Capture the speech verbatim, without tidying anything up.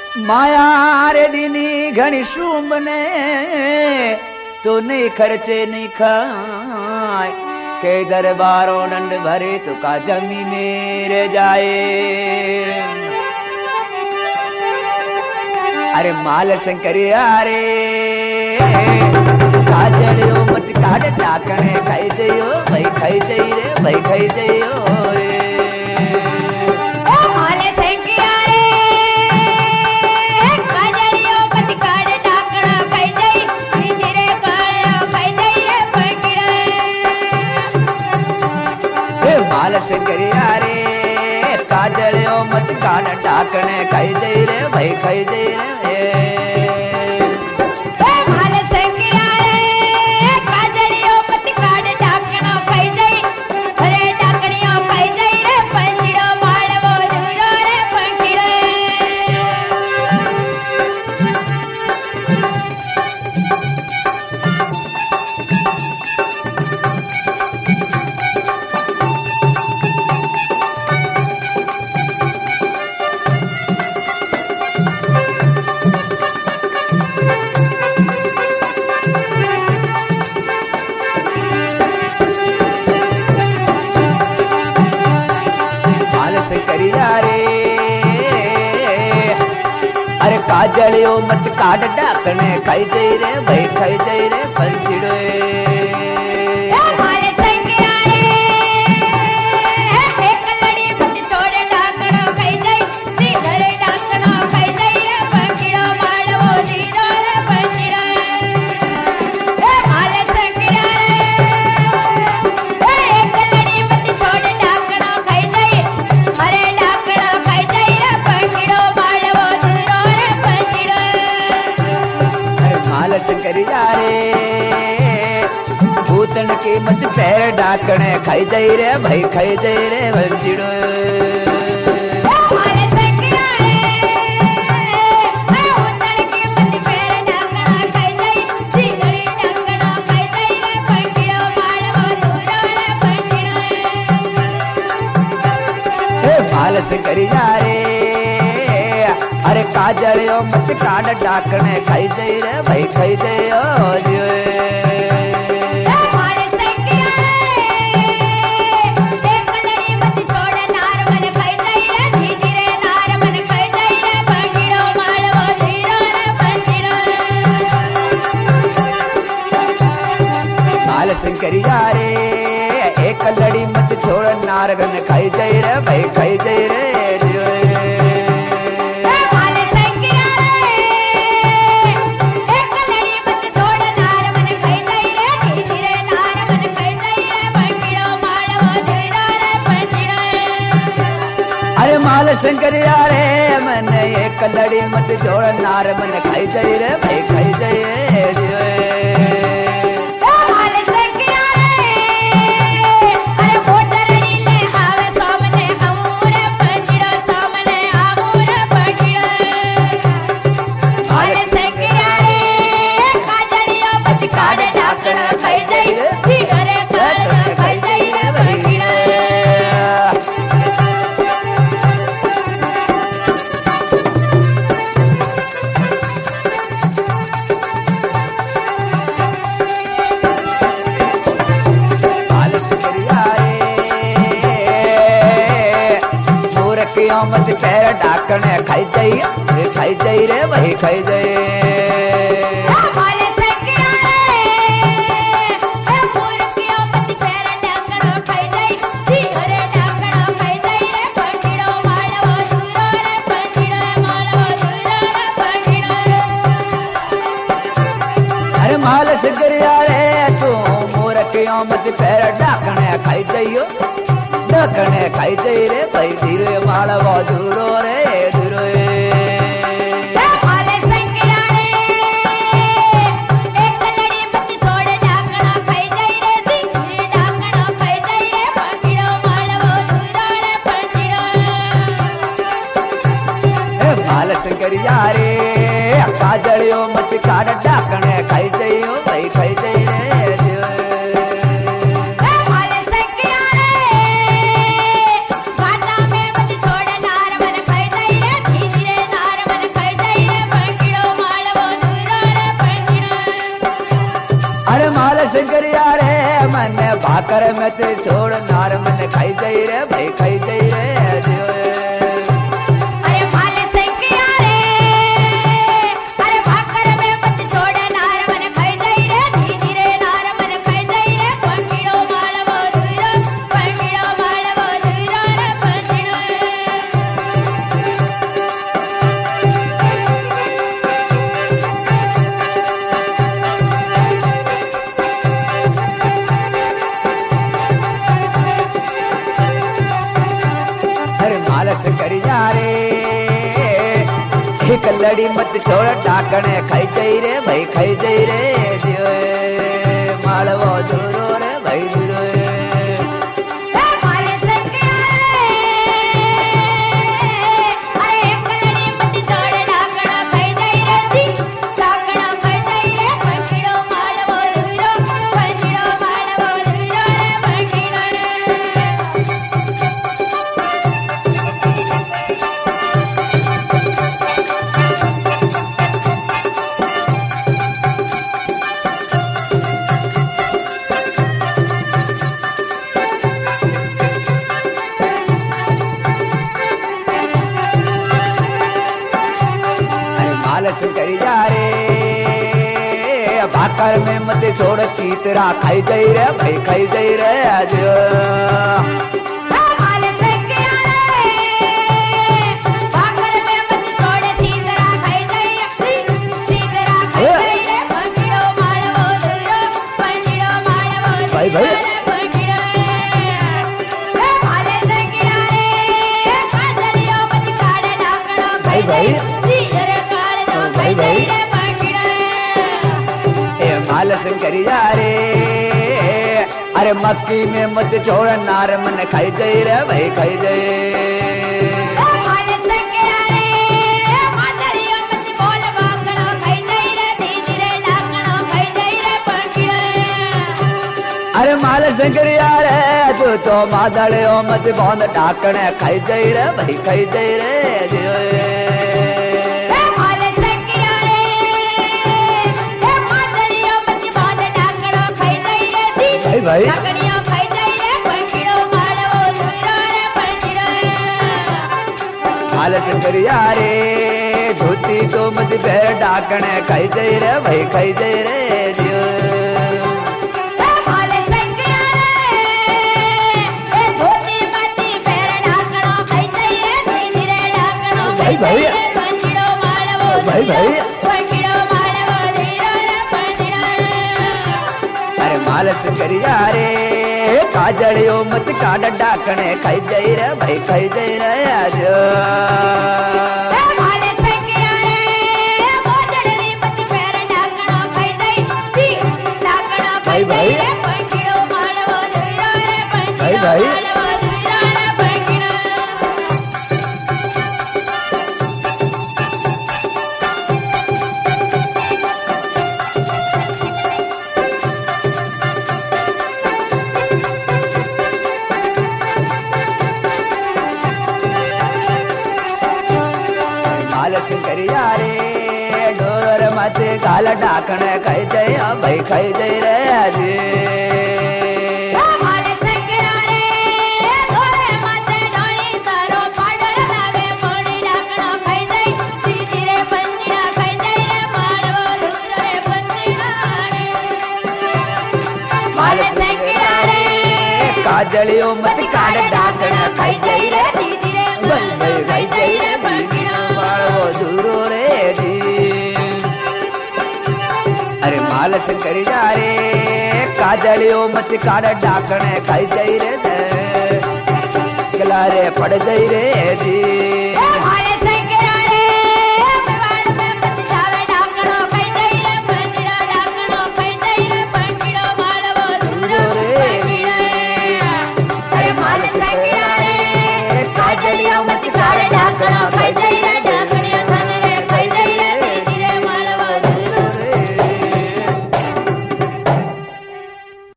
माया रे दीनी घनी शुंभ ने तो नहीं खर्चे नहीं खाए के दरबारों दंड भरे तो का जमी मेरे जाए। अरे माल शंकरिया रे काजड़ियो मत काट टाकने खाई जइयो भाई खाई जई रे भाई खाई जइयो रे। शंकरिया रे काजड़ियो मत कान टाकने खाई जई रे भाई खाई जई रे। काजड़ियो मत काट डाकने खाई जई रे भाई खाई जई रे पंछिड़ो। शंकरिया रे भूतन के मत पैर डाकने खाई जई रे भाई खाई जई रे बंजिड़ो। बाल शंकरिया रे अरे काजड़ियो मत काट डाकने खाई जई रे भाई खाई जइयो रे। बाल शंकरिया रे एक लड़ी मत छोड़ नारगन खाई जई रे भाई खाई जई रे। माल शंकरिया रे मन एक लड़ी मत जोड़ नार मन खाई जई रे भाई खाई जई रे। मत पैर डाकने खाई जई रे खाई जई रे भाई खाई जई। अरे माल शंकरिया रे तू मूर्खियों मत पैर डाकने खाई जइयो डाकने खाई जई रे भाई धीरे माल दूरो रे दूरो। बाल शंकरिया रे काजड़ियो मत काट डाकने खाई जइयो भाई खाई जई रे। भाकर में ते छोड़ नार मन खाई जाई रे भाई खाई जाई रे जियो एक लड़ी मत छोड़ टाकने खाई जाई रे भाई खाई जाई रे जियो मालवो दूरो रे भाई दूरो करी जा रे भाकर में मत छोड़ चीतरा खाई जाई रे भाई खाई जाई रे आज भाई भाई भाई भाई भाई ए माल करी जा रे अरे मक्की में मत छोड़ नार मन खाई जाई रे भाई खाई जाई अरे माल शंकरिया रे तू तो मादड़े ओ मत बंद ढाकने खाई जाई रे भाई खाई जाई रे भाई माल शंकरिया रे धोती तो मत पैर ढाकने खाई जाई रे भाई खाई जाई रे जियो भाई भाई भाई भाई अरे माल शंकरिया रे काजड़ियो मत काट डाकने खाई जाई रे भाई खाई जाई रे आज भाई भाई भाई भाई शंकरिया रे डोर मत गाल डाकने खाई जाई भाई खाई जाई रे आज काजलियो मत काट डाकने खाई जाई रे भाई खाई जाई रे दूरो रे अरे माल शंकरी जा रे काजलियो मत काट डाकने खाई जाई रे गला रे पड़ जाई रे जी